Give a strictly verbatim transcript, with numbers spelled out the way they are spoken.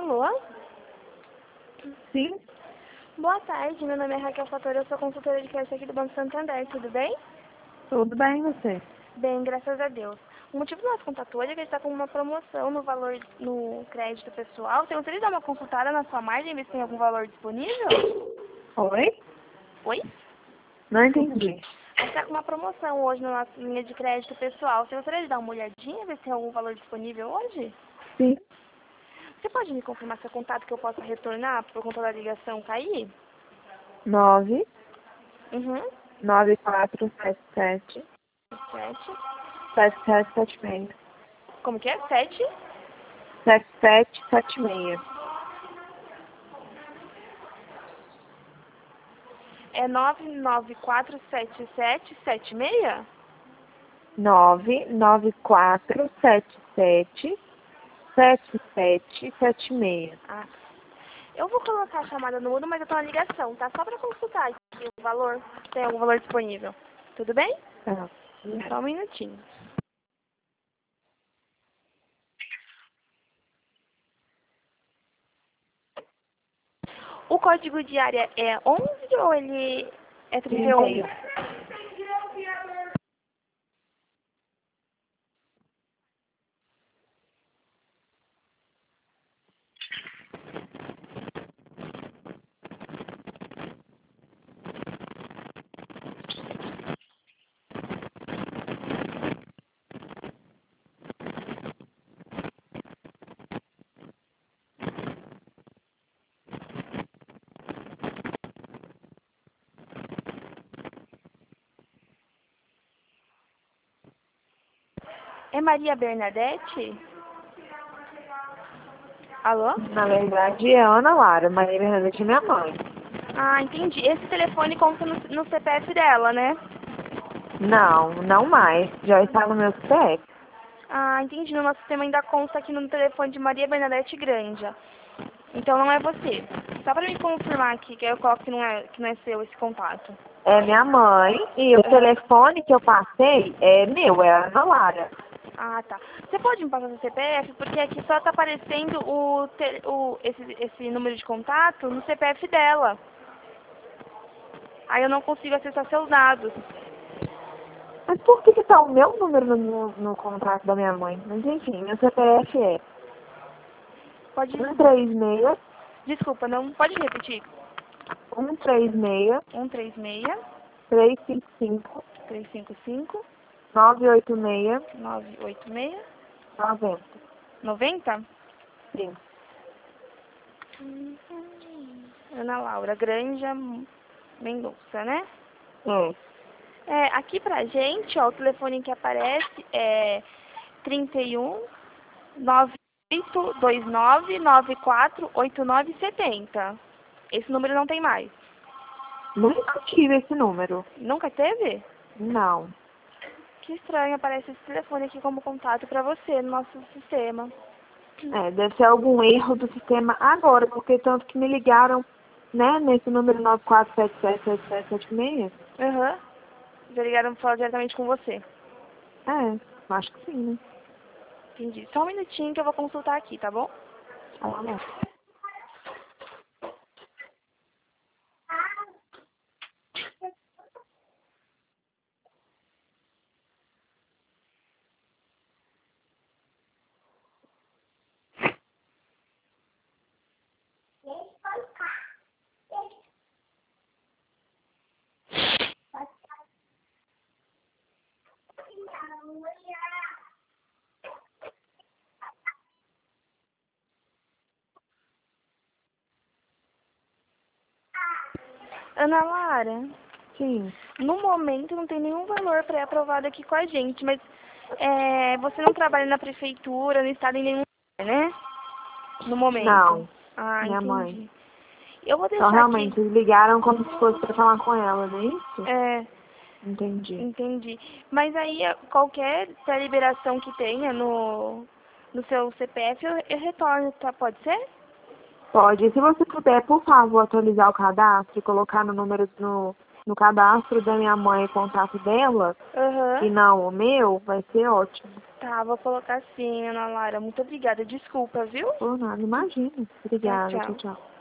Alô? Sim, Boa tarde, meu nome é Raquel Fator, eu sou consultora de crédito aqui do Banco Santander, tudo bem? tudo bem você? Bem, graças a Deus. O motivo do nosso contato hoje é que a gente está com uma promoção no valor no crédito pessoal. Você gostaria de dar uma consultada na sua margem, ver se tem algum valor disponível? Oi? Oi? Não entendi. A gente está com uma promoção hoje na nossa linha de crédito pessoal. Você gostaria de dar uma olhadinha, ver se tem algum valor disponível hoje? Sim. Você pode me confirmar seu contato que eu possa retornar por conta da ligação cair? Nove Uhum. nove quatro sete sete Sete. sete sete sete seis. Como que é? Sete? Sete sete sete seis. É nove nove quatro sete sete sete seis? Nove nove quatro sete sete sete sete sete seis. Ah, eu vou colocar a chamada no mudo, mas eu tô na ligação, tá? Só pra consultar aqui o valor, se tem algum valor disponível. Tudo bem? Tá. Só um minutinho. O código de área é onze ou ele é trinta e um? trinta e um. É Maria Bernadette? Alô? Na verdade é Ana Lara, Maria Bernadette é minha mãe. Ah, entendi. Esse telefone conta no, no C P F dela, né? Não, não mais. Já está no meu C P F. Ah, entendi. No nosso sistema ainda consta aqui no telefone de Maria Bernadette Granja. Então não é você. Só pra me confirmar aqui, que eu coloco que não é, que não é seu esse contato. É minha mãe e o telefone que eu passei é meu, é a Ana Lara. Ah, tá. Você pode me passar seu C P F? Porque aqui só tá aparecendo o, te- o esse, esse número de contato no C P F dela. Aí eu não consigo acessar seus dados. Mas por que que tá o meu número no, no, no contrato da minha mãe? Mas enfim, meu C P F é Pode... um três seis, Desculpa, não... Pode repetir. um três seis, um três seis, três cinco cinco, três cinco cinco, nove oito seis, nove oito seis, noventa. noventa. Sim. Ana Laura Granja Mendonça, né? É. É, aqui pra gente, ó, o telefone que aparece é trinta e um, nove oito dois nove, nove quatro oito nove sete zero. Esse número não tem mais. Nunca tive esse número. Nunca teve? Não. Que estranho, aparece esse telefone aqui como contato pra você no nosso sistema. É, deve ser algum erro do sistema agora, porque tanto que me ligaram, né, nesse número nove quatro sete sete sete sete sete seis. Aham. Já ligaram pra falar diretamente com você. É, acho que sim, né? Entendi. Só um minutinho que eu vou consultar aqui, tá bom? Tá bom. Ana Lara, Sim. no momento não tem nenhum valor pré-aprovado aqui com a gente, mas é, você não trabalha na prefeitura, no estado em nenhum lugar, né? No momento. Não, Ah, minha mãe. entendi. Eu vou Então, deixar aqui. realmente, eles ligaram como se fosse pra falar com ela, não é isso? É, Entendi. entendi. Mas aí qualquer liberação que tenha no, no seu C P F eu, eu retorno, tá? Pode ser? Pode. Se você puder, por favor, atualizar o cadastro e colocar no número no, no cadastro da minha mãe o contato dela Aham. e não o meu, vai ser ótimo. Tá, vou colocar sim, Ana Lara. Muito obrigada. Desculpa, viu? Por nada, imagina. Tchau, Obrigada, tchau, tchau. tchau.